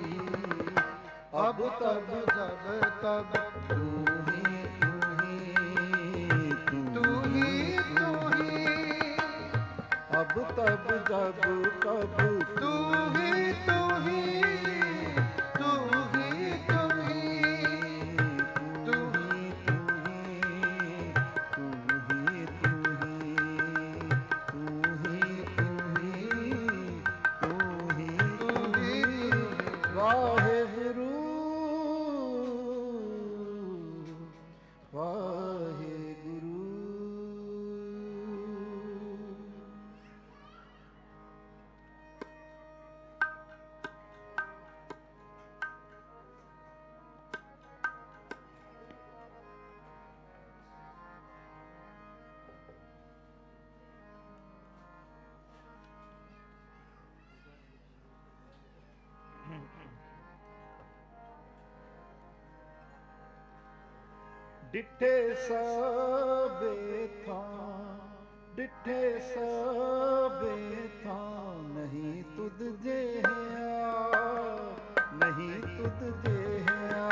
अब तब जब तब तू ही तू ही तू ही तू ही अब तब जब कब तू ही तू ही तू ही तू ही तू ही तू ही तू ही तू ही तू ही तू ही वाहेगुरु वाहेगुरु। ਡਿਠੇ ਸਭੇ ਥਾਂ, ਡਿਠੇ ਸਭੇ ਥਾਂ, ਨਹੀਂ ਤੁਧ ਜਿਹਾ, ਨਹੀਂ ਤੁਧ ਜਿਹਾ।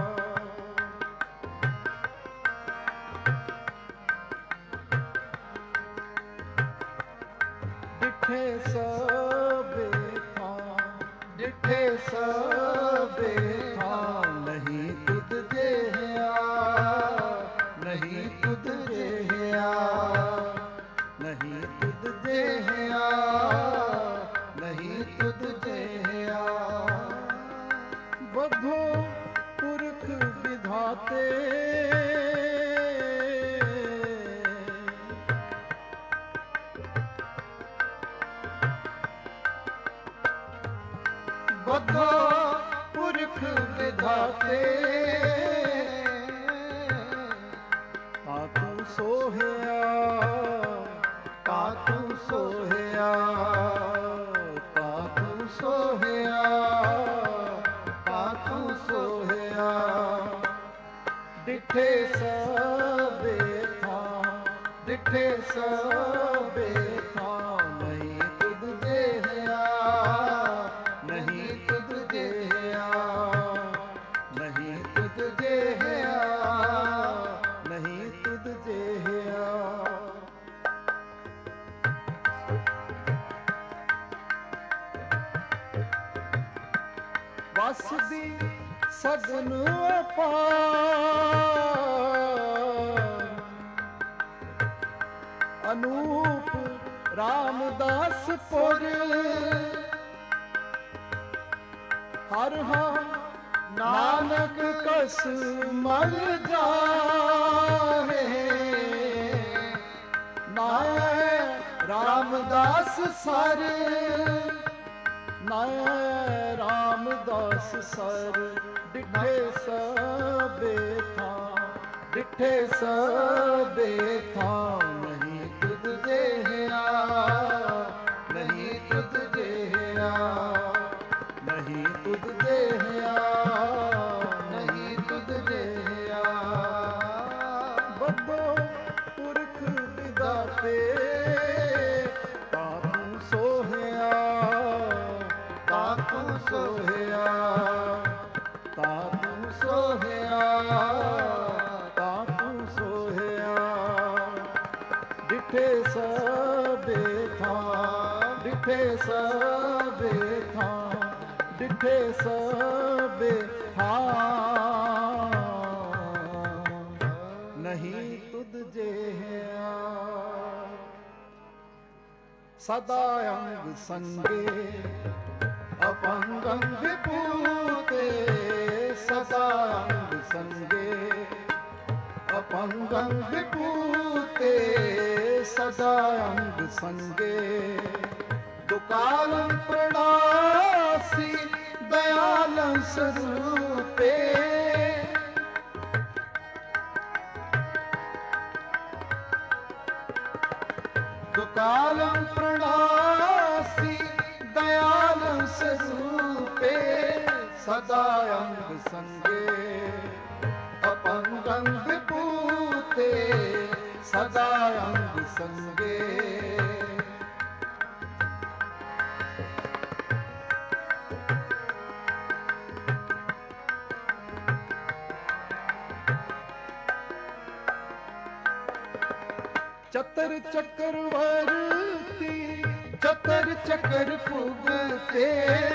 ਡਿਠੇ ਸਭੇ ਥਾਂ, ਡਿਠੇ ਸਭੇ ਥਾਂ, ਨਹੀਂ ਤੁਧ ਜਿਹਾ, ਨਹੀਂ ਤੁਧ ਜਿਹਾ, ਨਹੀਂ ਤੁਧ ਜਿਹਾ, ਨਹੀਂ ਤੁਧ ਜਿਹਾ। ਬਧੋ ਪੁਰਖ ਵਿਧਾਤੇ, ਬਧੋ ਪੁਰਖ ਵਿਧਾਤੇ, ਤਾਤੂ ਸੋਹਿਆ, ਤਾਤੂ ਸੋਹਿਆ, ਤਾਤੂ ਸੋਹਿਆ, ਤਾਤੂ ਸੋਹਿਆ। ਡਿਠੇ ਸਭੇ ਥਾਂ, ਡਿਠੇ ਸਭੇ ਥਾਂ, ਨਹੀਂ ਤੁਧ ਜਿਹਾ, ਨਹੀਂ ਤੁਧ ਜਿਹਾ, ਨਹੀਂ ਤੁਧ ਜਿਹਾ, ਨਹੀਂ ਤੁਧ ਜਿਹਾ। ਵਸਦੀ ਸਗਨ ਅਪਾਰ, ਅਨੂਪ ਰਾਮਦਾਸ ਪੁਰ, ਹਰ ਹਾਂ ਨਾਨਕ ਕਸ ਮਲ ਜਾਹੇ। ਨਾਇ ਰਾਮਦਾਸ ਸਰ, ਨਾਇ ਰਾਮਦਾਸ ਸਰ। ਡਿਠੇ ਸਭੇ ਥਾਂ, ਡਿਠੇ ਸਭੇ ਥਾਂ, ਨਹੀਂ ਤੁਧ ਜਿਹਾ, ਨਹੀਂ ਤੁਧ ਜਿਹਾ, ਨਹੀਂ ਤੁਧ ਜਿਹਾ, ਨਹੀਂ ਤੁਧ ਜਿਹਾ। ਬਧੋ ਪੁਰਖ ਵਿਧਾਤੇ, ਤਾਤੂ ਸੋਹਿਆ, ਤਾਤੂ ਸੋਹਿਆ, ਤਾਤੂ ਸੋਹਿਆ, ਤਾਤੂ ਸੋਹਿਆ। ਡਿਠੇ ਸਭੇ ਥਾਂ, ਡਿਠੇ ਸਭੇ ਥਾਂ, ਡਿਠੇ ਸਭੇ ਥਾਂ, ਨਹੀਂ ਤੁਧ ਜਿਹਾ। ਸਦਾ ਅੰਗ ਸੰਗੇ ਅਪੰਗੰ ਵਿਭੂਤੇ, ਸਦਾ ਅੰਗ ਸੰਗੇ ਅਪੰਗੰ ਵਿਭੂਤੇ, ਸਦਾ ਅੰਗ ਸੰਗੇ। ਦੁਕਾਲੰ ਪ੍ਰਣਾਸੀ ਦਇਆਲੰ ਸਰੂਪੇ, ਦੁਕਾਲੰ ਪ੍ਰਣਾਸੀ ਦਇਆਲੰ ਸਰੂਪੇ, ਸਦਾ ਅੰਗ ਸੰਗੇ ਅਪੰਗੰ ਵਿਭੂਤੇ, ਸਦਾ ਅੰਗ ਸੰਗੇ। ਚਤਰ ਚੱਕਰ ਵਰਤੀ, ਚਤਰ ਚੱਕਰ ਭੁਗਤੇ,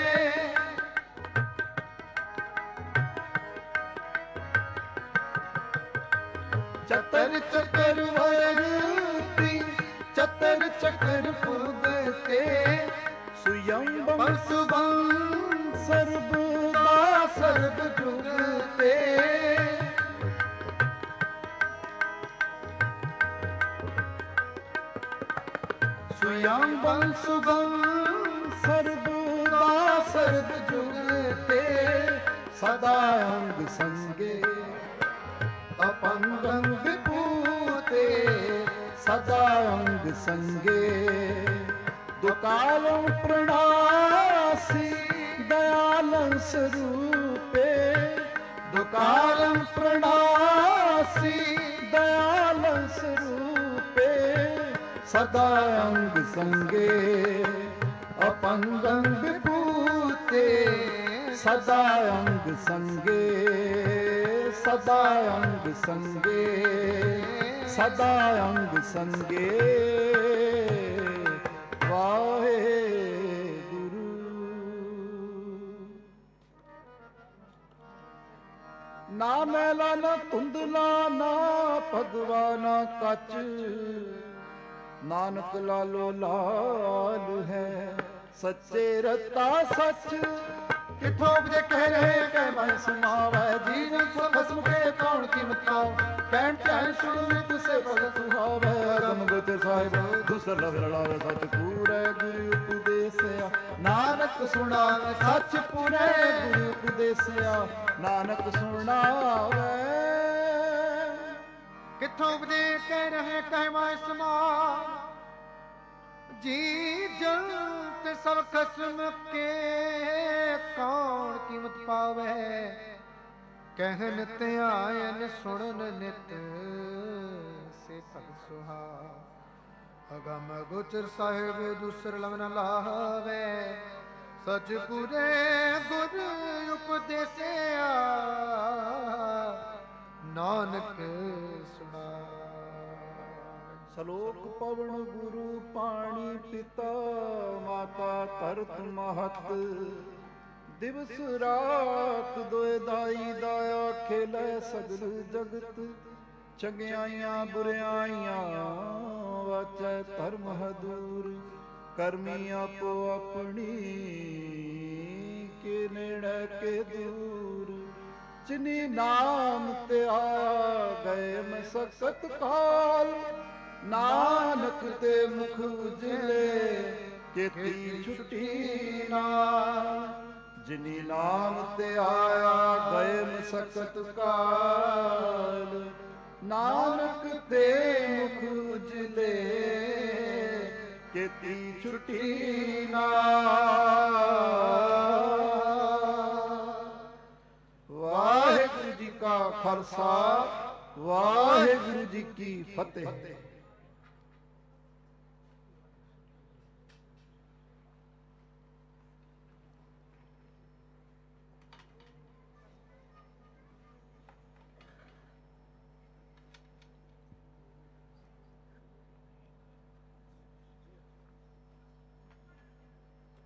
ਚਤਰ ਚੱਕਰ ਵਰਤੀ, ਚਤਰ ਚੱਕਰ ਭੁਗਤੇ। ਸੁਯੰਬੰ ਸੁਭੰ ਸਰਬ ਦਾ ਸਰਬ ਜੁਗਤੇ, ਸੁਯੰਬੰ ਸੁਭੰ ਸਰਬ ਦਾ ਸਰਬ ਜੁਗਤੇ, ਸਦਾ ਅੰਗ ਸੰਗੇ ਅਪੰਗੰ ਵਿਭੂਤੇ, ਸਦਾ ਅੰਗ ਸੰਗੇ। ਦੁਕਾਲੰ ਪ੍ਰਣਾਸੀ ਦਇਆਲੰ ਸਰੂਪੇ, ਦੁਕਾਲੰ ਪ੍ਰਣਾਸੀ ਸਦਾ ਅੰਗ ਸੰਗੇ ਅਪੰਗੰ ਵਿਭੂਤੇ ਸਦਾ ਅੰਗ ਸੰਗੇ ਸਦਾ ਅੰਗ ਸੰਗੇ ਸਦਾ ਅੰਗ ਸੰਗੇ ਵਾਹਿਗੁਰੂ। ਨਾ ਮੈਲਾ ਨਾ ਧੁੰਦਲਾ ਨਾ ਭਗਵਾ ਨਾ ਕੱਚ ਨਾਨਕ ਲਾਲੋ ਲਾਲ ਹੈ ਸੱਚੇ ਰਤਾ ਸੱਚ। ਕਿਥੋਂ ਉਪਜੇ ਕਹਿ ਰਹੇ ਕਹਿ ਮੈਂ ਸੁਣਾਵੈ ਜੀਵਨ ਸੋ ਖਸਮ ਕੇ ਕੌਣ ਕੀਮਤਾਉ ਕਹਿਣ ਧਿਆਨ ਸੁਣ ਤੁਸੇ ਭਗਤ ਸੁਹਾਵੈ ਅਗਮ ਗੋਚਰ ਸਾਹਿਬ ਦੁਸਰ ਲਵ ਲੜਾਵੇ ਸੱਚ ਪੂਰੇ ਗੁਰੂ ਉਪਦੇਸਿਆ ਨਾਨਕ ਸੁਣਾਵੇ ਸੱਚ ਪੂਰੇ ਗੁਰੂ ਉਪਦੇਸਿਆ ਨਾਨਕ ਸੁਣਾਵੇ। ਕਿੱਥੋਂ ਉਪਜੇ ਕਹਿ ਰਹੇ ਕਹਿ ਮੈਂ ਸਮਾ ਜੀ ਜੰਤ ਸਭ ਖਸਮ ਕੇ ਕੌਣ ਕੀਮਤ ਪਾਵੇ ਕਹਿਨ ਧਿਆਨ ਸੁਣਨ ਨਿਤ ਸੇ ਭਗਤ ਸੁਹਾ ਅਗਮ ਗੋਚਰ ਸਾਹਿਬ ਦੂਸਰ ਲਵ ਨ ਲਾਵੇ ਸਚ ਪੂਰੇ ਗੁਰ ਉਪਦੇਸਿਆ ਨਾਨਕ ਸੁਣਾ। ਸਲੋਕ ਪਵਨ ਗੁਰੂ ਪਾਣੀ ਪਿਤਾ ਮਾਤਾ ਧਰਤ ਮਹਤ ਦਿਵਸ ਰਾਤ ਦੋਇ ਦਾਈ ਦਾਇਆ ਖੇਲੇ ਸਗਲ ਜਗਤ ਚੰਗਿਆਈਆਂ ਬੁਰਿਆਈਆਂ ਵਾਚੈ ਧਰਮ ਹਦੂਰ ਕਰਮੀ ਆਪੋ ਆਪਣੀ ਕੇ ਨੇੜੇ ਕੇ ਦੂਰ ਜਿਨੀ ਨਾਮ ਤੇ ਆਇਆ ਗਏ ਮਸਕਤ ਕਾਲ ਨਾਨਕ ਤੇ ਮੁਖ ਉਜਲੇ ਚੇਤੀ ਛੁੱਟੀ ਨਾ ਜਿਨੀ ਨਾਮ ਤੇ ਆਇਆ ਗਏ ਮਸਕਤ ਕਾਲ ਨਾਨਕ ਤੇ ਮੁਖ ਉਜਲੇ ਚੇਤੀ ਛੁੱਟੀ ਨਾ। ਵਾਹਿਗੁਰੂ ਜੀ ਕਾ ਖਾਲਸਾ ਵਾਹਿਗੁਰੂ ਜੀ ਕੀ ਫਤਿਹ।